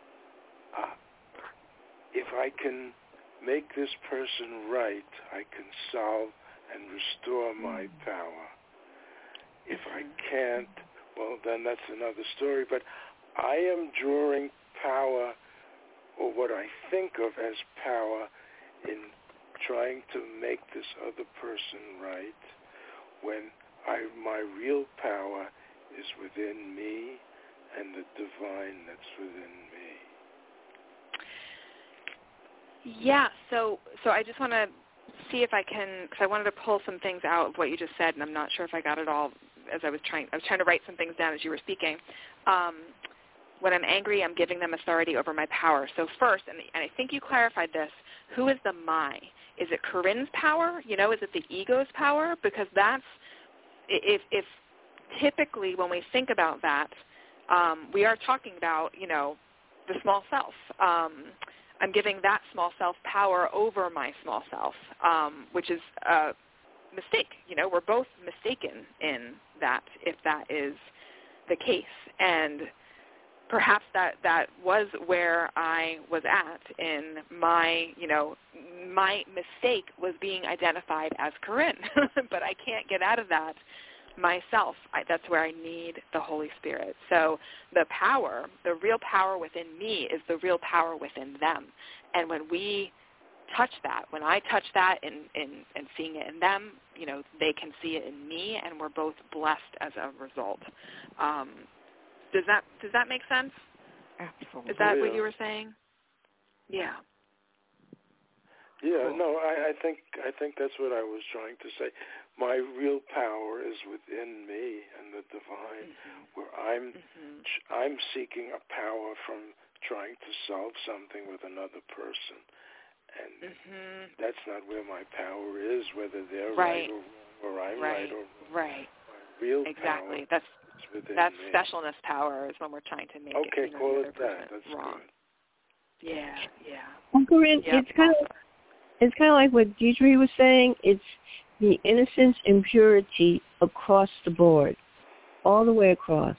[SPEAKER 5] if I can make this person right, I can solve and restore my power. If I can't, well, then that's another story. But I am drawing power, or what I think of as power, in trying to make this other person right, when my real power is within me and the divine that's within me.
[SPEAKER 1] Yeah, so I just want to see if I can, because I wanted to pull some things out of what you just said, and I'm not sure if I got it all as I was trying to write some things down as you were speaking. When I'm angry, I'm giving them authority over my power. So first, and I think you clarified this, who is the my? Is it Corinne's power? Is it the ego's power? Because that's, if typically when we think about that, we are talking about, the small self. I'm giving that small self power over my small self, which is a mistake. We're both mistaken in that, if that is the case. And perhaps that was where I was at in my, my mistake was being identified as Corinne, but I can't get out of that myself. That's where I need the Holy Spirit. So the power, the real power within me is the real power within them. And when we touch that, when I touch that and seeing it in them, they can see it in me, and we're both blessed as a result. Does that make sense?
[SPEAKER 6] Absolutely.
[SPEAKER 1] Is that what you were saying? Yeah.
[SPEAKER 5] Yeah,
[SPEAKER 1] Cool.
[SPEAKER 5] no, I think that's what I was trying to say. My real power is within me and the divine, where I'm seeking a power from trying to solve something with another person, and that's not where my power is, whether they're right or I'm right or wrong.
[SPEAKER 1] Right.
[SPEAKER 5] My real
[SPEAKER 1] Exactly.
[SPEAKER 5] power is within
[SPEAKER 1] that's
[SPEAKER 5] me.
[SPEAKER 1] specialness power is when we're trying to make
[SPEAKER 5] okay,
[SPEAKER 1] it,
[SPEAKER 5] call
[SPEAKER 1] the
[SPEAKER 5] it
[SPEAKER 1] other
[SPEAKER 5] that.
[SPEAKER 1] person
[SPEAKER 5] That's
[SPEAKER 1] wrong.
[SPEAKER 5] good.
[SPEAKER 1] Yeah.
[SPEAKER 2] Corinne,
[SPEAKER 1] Yep.
[SPEAKER 2] it's kind of like what Deidre was saying. It's the innocence and purity across the board, all the way across.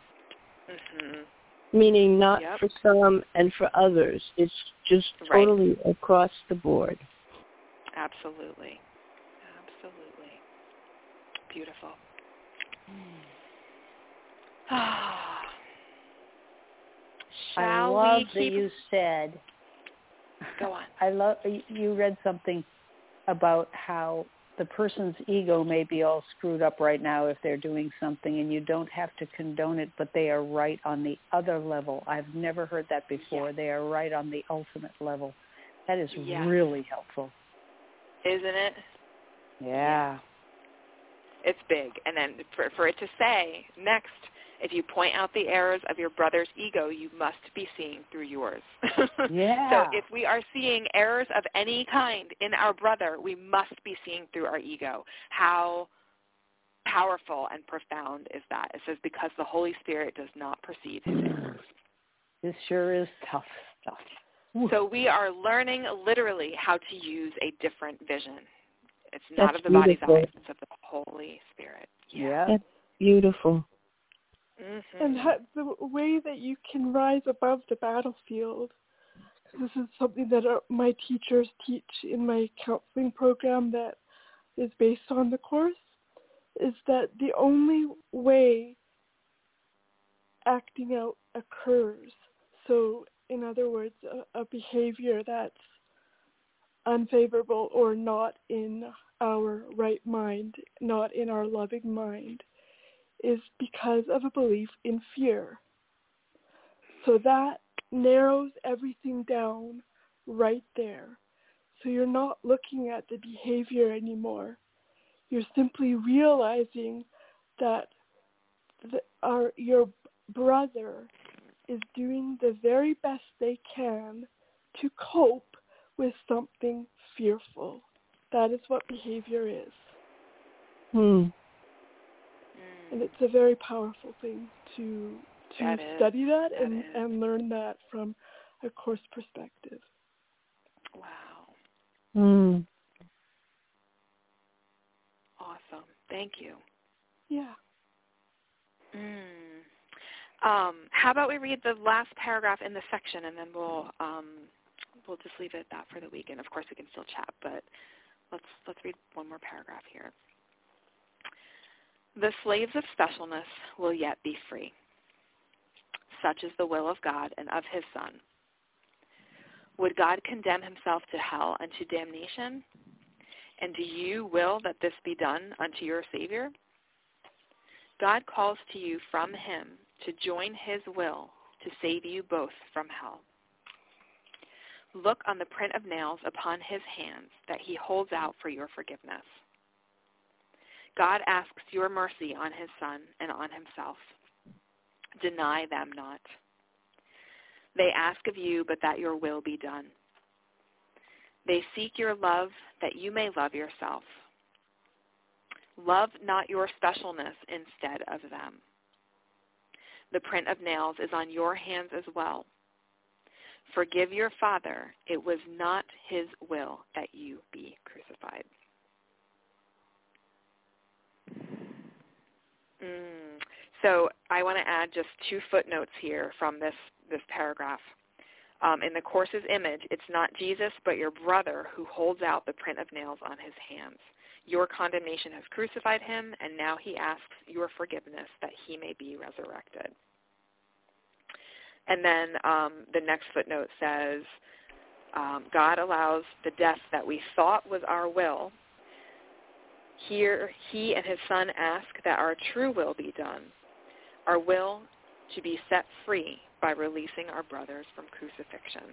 [SPEAKER 2] Meaning not for some and for others. It's just totally across the board.
[SPEAKER 1] Absolutely. Beautiful.
[SPEAKER 7] I love that you said.
[SPEAKER 1] Go on.
[SPEAKER 7] I love you read something about how the person's ego may be all screwed up right now if they're doing something, and you don't have to condone it, but they are right on the other level. I've never heard that before. They are right on the ultimate level. That is really helpful.
[SPEAKER 1] Isn't it?
[SPEAKER 7] Yeah.
[SPEAKER 1] It's big. And then for it to say, next, if you point out the errors of your brother's ego, you must be seeing through yours.
[SPEAKER 7] Yeah.
[SPEAKER 1] So if we are seeing errors of any kind in our brother, we must be seeing through our ego. How powerful and profound is that? It says, because the Holy Spirit does not perceive his errors.
[SPEAKER 7] This sure is tough stuff.
[SPEAKER 1] So we are learning literally how to use a different vision. It's not
[SPEAKER 2] That's
[SPEAKER 1] of the body's
[SPEAKER 2] beautiful.
[SPEAKER 1] eyes, it's of the Holy Spirit.
[SPEAKER 7] Yeah.
[SPEAKER 2] That's beautiful.
[SPEAKER 1] Mm-hmm.
[SPEAKER 3] And the way that you can rise above the battlefield. This is something that my teachers teach in my counseling program that is based on the Course, is that the only way acting out occurs, so in other words, a behavior that's unfavorable or not in our right mind, not in our loving mind, is because of a belief in fear. So that narrows everything down right there. So you're not looking at the behavior anymore. You're simply realizing that your brother is doing the very best they can to cope with something fearful. That is what behavior is. And it's a very powerful thing to study that and learn that from a Course perspective.
[SPEAKER 1] Wow. Awesome. Thank you.
[SPEAKER 3] Yeah.
[SPEAKER 1] How about we read the last paragraph in the section, and then we'll just leave it at that for the week. And of course, we can still chat, but let's read one more paragraph here. The slaves of specialness will yet be free. Such is the will of God and of his Son. Would God condemn himself to hell and to damnation? And do you will that this be done unto your Savior? God calls to you from him to join his will to save you both from hell. Look on the print of nails upon his hands that he holds out for your forgiveness. God asks your mercy on his Son and on himself. Deny them not. They ask of you, but that your will be done. They seek your love, that you may love yourself. Love not your specialness instead of them. The print of nails is on your hands as well. Forgive your father. It was not his will that you be crucified. So I want to add just 2 footnotes here from this paragraph. In the Course's image, it's not Jesus, but your brother who holds out the print of nails on his hands. Your condemnation has crucified him, and now he asks your forgiveness that he may be resurrected. And then the next footnote says, God allows the death that we thought was our will. Here he and his Son ask that our true will be done, our will to be set free by releasing our brothers from crucifixion.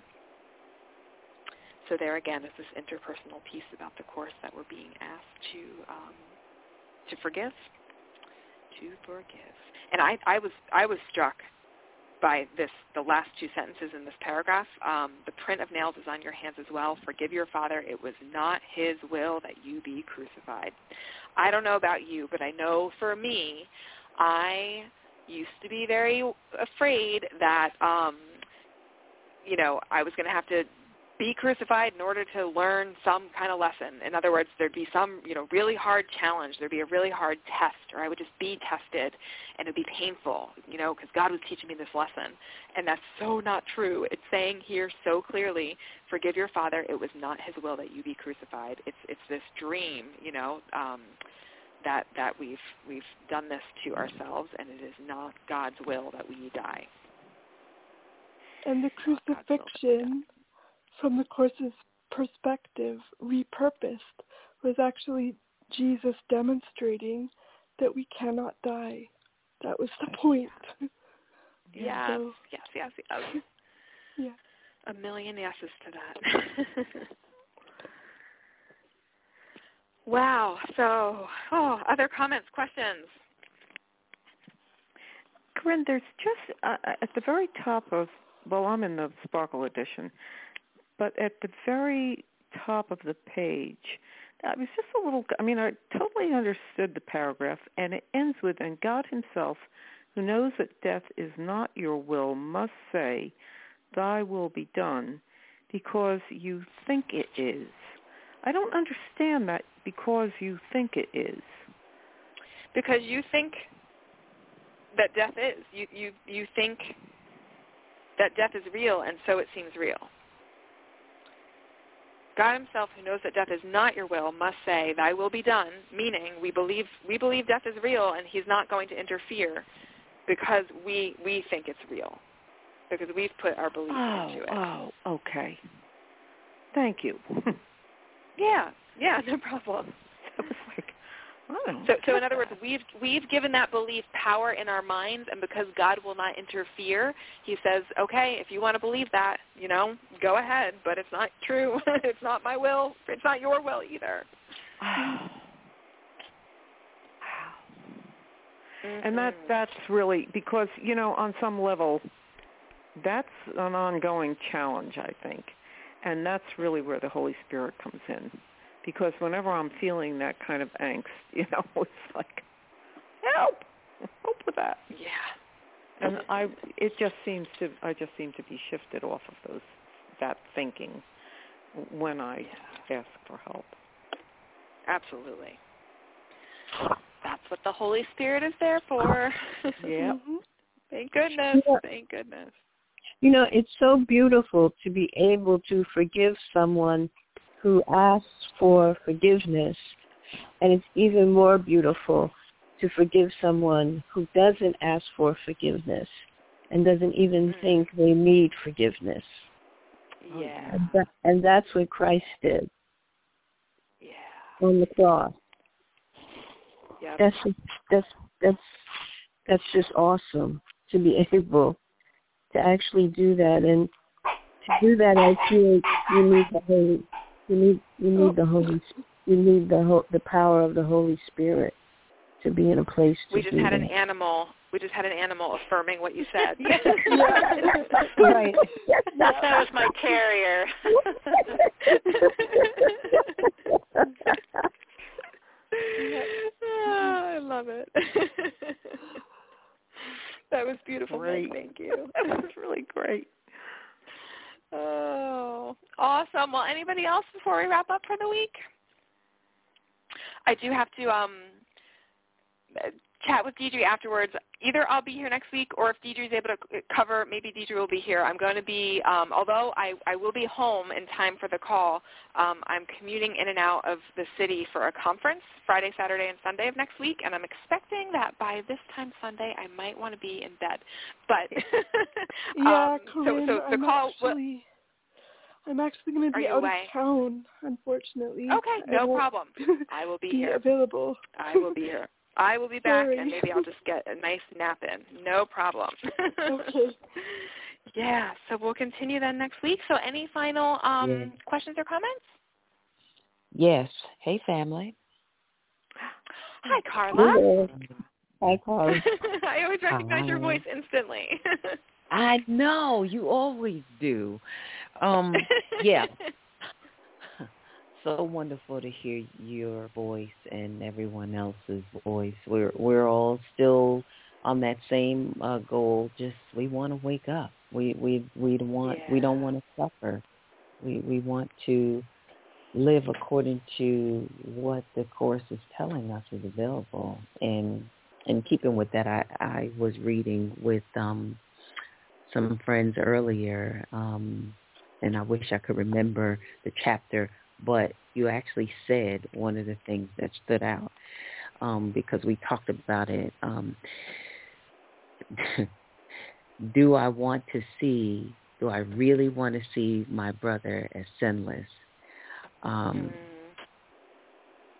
[SPEAKER 1] So there again is this interpersonal piece about the Course that we're being asked to forgive. To forgive. And I was struck by the last 2 sentences in this paragraph. The print of nails is on your hands as well. Forgive your father. It was not his will that you be crucified. I don't know about you, but I know for me, I used to be very afraid that, I was going to have to be crucified in order to learn some kind of lesson. In other words, there'd be some, really hard challenge. There'd be a really hard test, or I would just be tested, and it'd be painful, because God was teaching me this lesson. And that's so not true. It's saying here so clearly, forgive your father. It was not his will that you be crucified. It's this dream, that we've done this to ourselves, and it is not God's will that we die.
[SPEAKER 3] And the crucifixion, from the Course's perspective, repurposed, was actually Jesus demonstrating that we cannot die. That was the point.
[SPEAKER 1] Yes,
[SPEAKER 3] So,
[SPEAKER 1] yes.
[SPEAKER 3] Yeah.
[SPEAKER 1] A million yeses to that. Wow. So, other comments, questions?
[SPEAKER 6] Corinne, there's just at the very top of, well, I'm in the Sparkle edition, but at the very top of the page, I was just a little, I totally understood the paragraph, and it ends with, and God himself, who knows that death is not your will, must say, thy will be done, because you think it is. I don't understand that, because you think it is.
[SPEAKER 1] Because you think that death is. You think that death is real, and so it seems real. God himself, who knows that death is not your will, must say, thy will be done, meaning we believe death is real, and he's not going to interfere because we think it's real, because we've put our belief into it.
[SPEAKER 6] Oh, okay. Thank you.
[SPEAKER 1] Yeah, no problem.
[SPEAKER 6] I was like,
[SPEAKER 1] So in other words, we've given that belief power in our minds, and because God will not interfere, he says, okay, if you want to believe that, go ahead, but it's not true. It's not my will. It's not your will either.
[SPEAKER 6] Wow. And that's really, because, on some level, that's an ongoing challenge, I think. And that's really where the Holy Spirit comes in. Because whenever I'm feeling that kind of angst, it's like, help with that.
[SPEAKER 1] Yeah.
[SPEAKER 6] And I just seem to be shifted off of that thinking when I ask for help.
[SPEAKER 1] Absolutely. That's what the Holy Spirit is there for.
[SPEAKER 6] Yeah.
[SPEAKER 1] Thank goodness. Thank goodness.
[SPEAKER 2] It's so beautiful to be able to forgive someone who asks for forgiveness, and it's even more beautiful to forgive someone who doesn't ask for forgiveness and doesn't even think they need forgiveness.
[SPEAKER 1] Yeah.
[SPEAKER 2] And that's what Christ did.
[SPEAKER 1] Yeah.
[SPEAKER 2] On the cross.
[SPEAKER 1] Yep.
[SPEAKER 2] That's just awesome to be able to actually do that. And to do that, I feel you need the Holy. You need the power of the Holy Spirit to be in a place to
[SPEAKER 1] We just had an animal affirming what you said.
[SPEAKER 2] Right.
[SPEAKER 4] That was my terrier.
[SPEAKER 1] I love it. That was beautiful.
[SPEAKER 6] Great.
[SPEAKER 1] Thank you.
[SPEAKER 6] That was really great.
[SPEAKER 1] Oh, awesome. Well, anybody else before we wrap up for the week? I do have to chat with Deidre afterwards. Either I'll be here next week, or if Deidre's able to cover, maybe Deidre will be here. I'm going to be, although I will be home in time for the call, I'm commuting in and out of the city for a conference Friday, Saturday, and Sunday of next week, and I'm expecting that by this time Sunday I might want to be in bed. But
[SPEAKER 3] yeah, Corinne,
[SPEAKER 1] so the call.
[SPEAKER 3] I'm actually going to be out of town, unfortunately.
[SPEAKER 1] Okay, no problem. I will be here.
[SPEAKER 3] Available.
[SPEAKER 1] I will be here. I will be back,
[SPEAKER 3] Sorry.
[SPEAKER 1] and maybe I'll just get a nice nap in. No problem.
[SPEAKER 3] Okay.
[SPEAKER 1] Yeah, so we'll continue then next week. So any final questions or comments?
[SPEAKER 8] Yes. Hey, family.
[SPEAKER 1] Hi, Carla.
[SPEAKER 2] Hello. Hi, Carla.
[SPEAKER 1] I always recognize your voice instantly.
[SPEAKER 8] I know. You always do. Yeah. So wonderful to hear your voice and everyone else's voice. We're all still on that same goal. Just we want to wake up. We don't want to suffer. We want to live according to what the Course is telling us is available. And keeping with that, I was reading with some friends earlier, and I wish I could remember the chapter, but you actually said one of the things that stood out, because we talked about it. Do I really want to see my brother as sinless?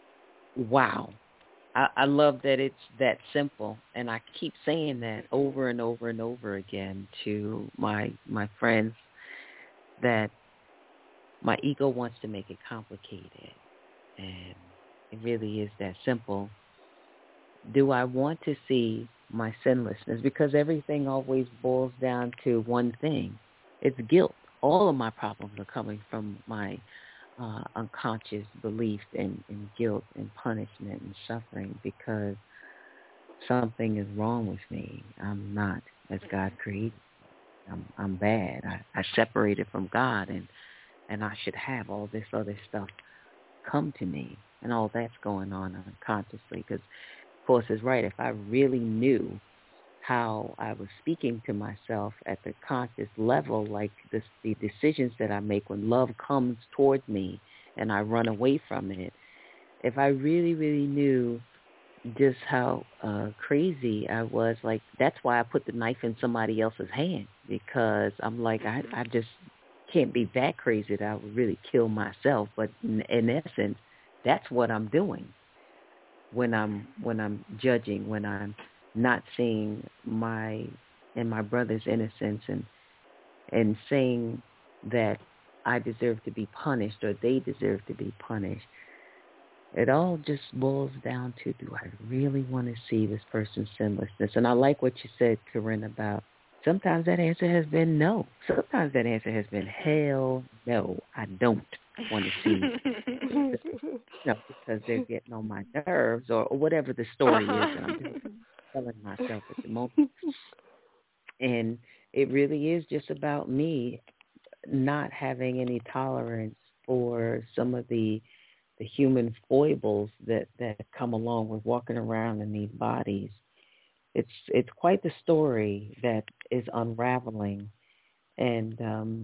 [SPEAKER 8] wow. I love that it's that simple, and I keep saying that over and over and over again to my friends, that my ego wants to make it complicated, and it really is that simple. Do I want to see my sinlessness? Because everything always boils down to one thing. It's guilt. All of my problems are coming from my unconscious belief in guilt and punishment and suffering, because something is wrong with me. I'm not as God created. I'm bad. I separated from God, and I should have all this other stuff come to me, and all that's going on unconsciously. Because, of course, it's right. If I really knew how I was speaking to myself at the conscious level, like the decisions that I make when love comes towards me and I run away from it, if I really, really knew just how crazy I was, like, that's why I put the knife in somebody else's hand, because I'm like, I just can't be that crazy that I would really kill myself. But in essence, that's what I'm doing when I'm judging, when I'm not seeing my brother's innocence and saying that I deserve to be punished or they deserve to be punished. It all just boils down to, do I really want to see this person's sinlessness? And I like what you said, Corinne, about sometimes that answer has been no. Sometimes that answer has been hell no, I don't want to see because they're getting on my nerves or whatever the story is that I'm telling myself at the moment. And it really is just about me not having any tolerance for some of the human foibles that come along with walking around in these bodies. It's quite the story that is unraveling, and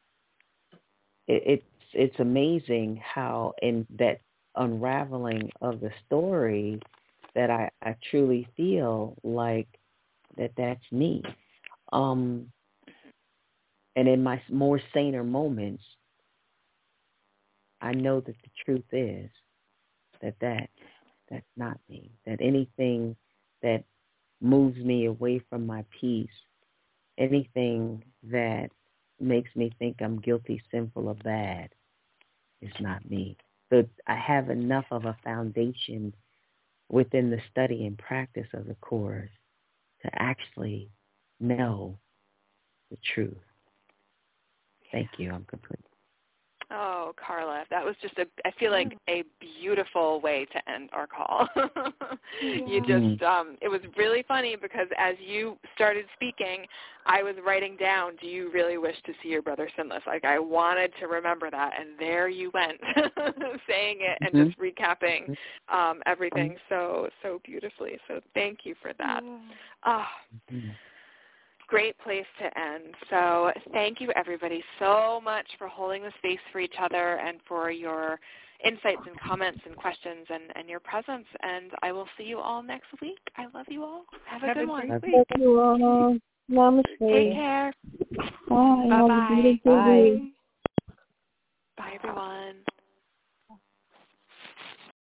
[SPEAKER 8] it's amazing how in that unraveling of the story that I truly feel like that's me. And in my more saner moments, I know that the truth is that's not me. That anything that moves me away from my peace, anything that makes me think I'm guilty, sinful, or bad is not me. So I have enough of a foundation within the study and practice of the Course to actually know the truth. Thank you. I'm complete.
[SPEAKER 1] Oh, Carla, that was just I feel like a beautiful way to end our call. You just, it was really funny because as you started speaking, I was writing down, do you really wish to see your brother sinless? Like, I wanted to remember that, and there you went, saying it and just recapping everything so beautifully. So thank you for that. Great place to end. So thank you, everybody, so much for holding the space for each other and for your insights and comments and questions and your presence. And I will see you all next week. I love you all. Have a good one.
[SPEAKER 2] Love you all. Namaste.
[SPEAKER 1] Take care.
[SPEAKER 2] Bye.
[SPEAKER 1] Bye-bye.
[SPEAKER 2] Bye.
[SPEAKER 1] Bye, everyone.